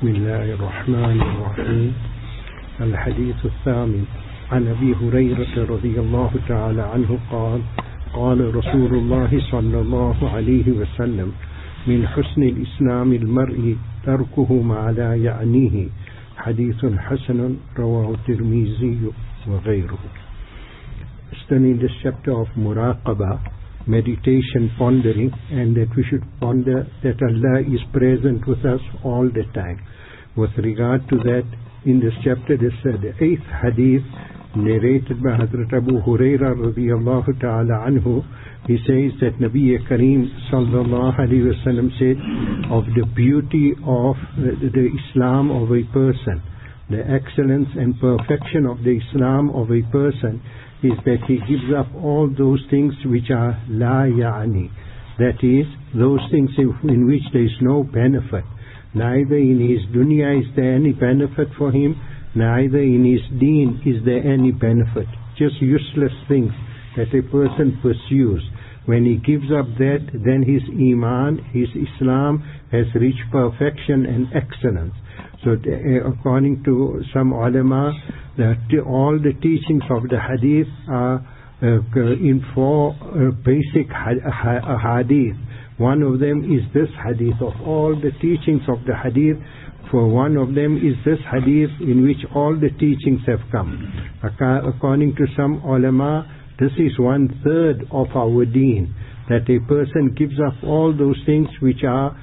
بسم الله الرحمن الرحيم. الحديث الثامن عن أبي هريرة رضي الله تعالى عنه قال قال رسول الله صلى الله عليه وسلم من حسن الإسلام المرء تركه ما لا يعنيه. حديث حسن رواه الترمذي وغيره. Studying this chapter of Muraqabah, meditation, pondering, and that we should ponder that Allah is present with us all the time. With regard to that, in this chapter, this the 8th hadith narrated by Hazrat Abu Hurairah radiyallahu ta'ala anhu, he says that Nabi Kareem sallallahu alayhi wa sallam said of the beauty of the Islam of a person, the excellence and perfection of the Islam of a person is that he gives up all those things which are la ya'ni, that is, those things in which there is no benefit. Neither in his dunya is there any benefit for him, neither in his deen is there any benefit. Just useless things that a person pursues. When he gives up that, then his iman, his Islam has reached perfection and excellence. So according to some ulama, all the teachings of the hadith are in four basic hadith. One of them is this hadith. Of all the teachings of the hadith, for one of them is this hadith in which all the teachings have come. According to some ulama, this is 1/3 of our deen, that a person gives up all those things which are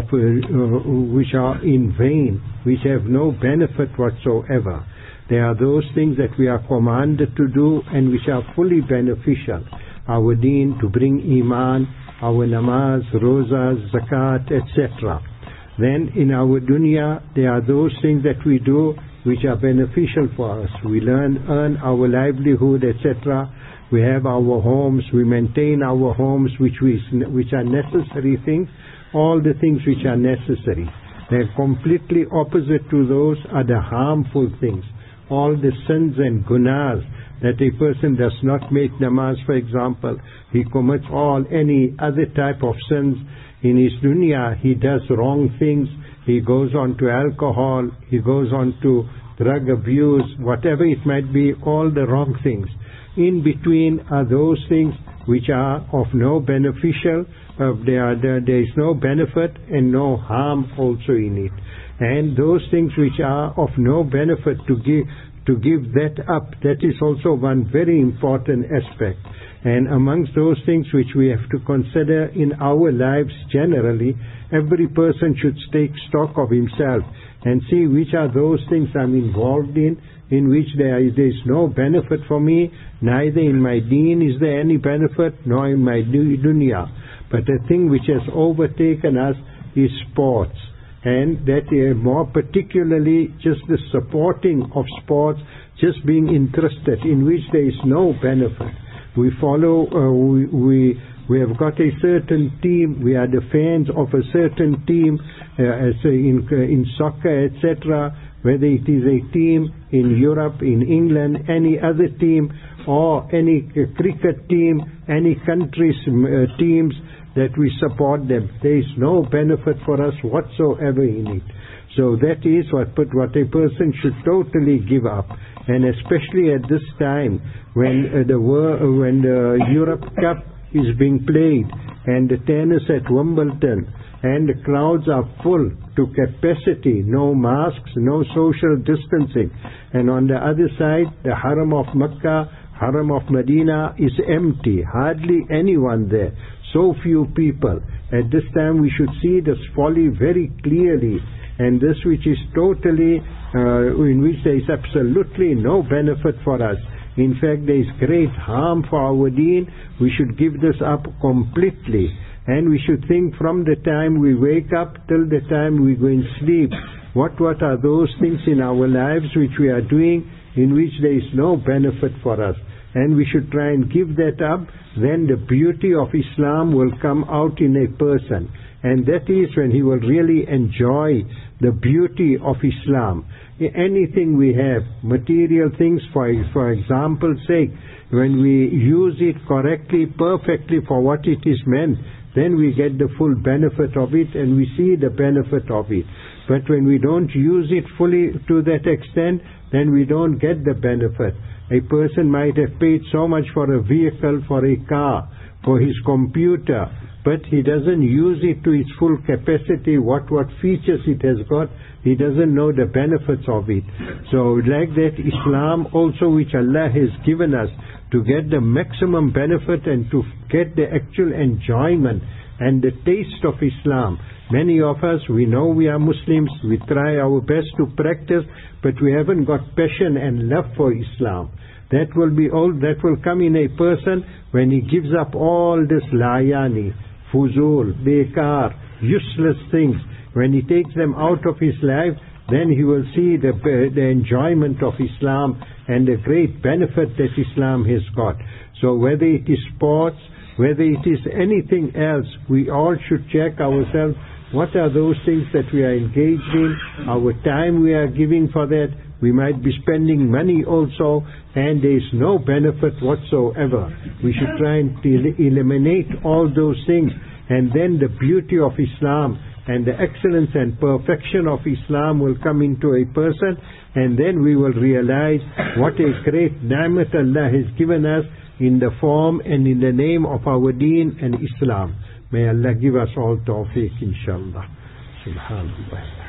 in vain, which have no benefit whatsoever. They are those things that we are commanded to do and which are fully beneficial. Our deen, to bring iman, our namaz, rozas, zakat, etc. Then in our dunya, there are those things that we do which are beneficial for us. We earn our livelihood, etc. We have our homes, we maintain our homes, which are necessary things, all the things which are necessary. They're completely opposite to those are the harmful things. All the sins and gunas that a person does not make namaz, for example, he commits any other type of sins. In his dunya, he does wrong things, he goes on to alcohol, he goes on to drug abuse, whatever it might be, all the wrong things. In between are those things which are of no beneficial, there is no benefit and no harm also in it. And those things which are of no benefit, to give that up, that is also one very important aspect. And amongst those things which we have to consider in our lives generally, every person should take stock of himself and see which are those things I'm involved in which there is no benefit for me, neither in my deen is there any benefit, nor in my dunya. But the thing which has overtaken us is sports. And that more particularly just the supporting of sports, just being interested in which there is no benefit. We follow, we have got a certain team, we are the fans of a certain team, in soccer, etc., whether it is a team in Europe, in England, any other team, or any cricket team, any country's teams, that we support them. There is no benefit for us whatsoever in it. So that is what a person should totally give up. And especially at this time when the Europe Cup is being played and the tennis at Wimbledon and the crowds are full to capacity, no masks, no social distancing. And on the other side, the Haram of Mecca, Haram of Medina is empty, hardly anyone there. So few people. At this time we should see this folly very clearly, and this which is totally, in which there is absolutely no benefit for us. In fact, there is great harm for our deen. We should give this up completely. And we should think from the time we wake up till the time we go and sleep, what are those things in our lives which we are doing in which there is no benefit for us. And we should try and give that up. Then the beauty of Islam will come out in a person. And that is when he will really enjoy the beauty of Islam. Anything we have, material things, for example's sake, when we use it correctly, perfectly for what it is meant, then we get the full benefit of it and we see the benefit of it. But when we don't use it fully to that extent, then we don't get the benefit. A person might have paid so much for a vehicle, for a car, for his computer, but he doesn't use it to its full capacity, what features it has got. He doesn't know the benefits of it. So like that, Islam also, which Allah has given us to get the maximum benefit and to get the actual enjoyment and the taste of Islam. Many of us, we know we are Muslims, we try our best to practice, but we haven't got passion and love for Islam. That will come in a person when he gives up all this layani, fuzul, bekar, useless things. When he takes them out of his life, then he will see the enjoyment of Islam and the great benefit that Islam has got. So whether it is sports, whether it is anything else, we all should check ourselves. What are those things that we are engaged in? Our time we are giving for that. We might be spending money also, and there is no benefit whatsoever. We should try and eliminate all those things, and then the beauty of Islam and the excellence and perfection of Islam will come into a person, and then we will realize what a great ni'mat Allah has given us in the form and in the name of our deen and Islam. May Allah give us all tawfiq, inshallah. Subhanallah.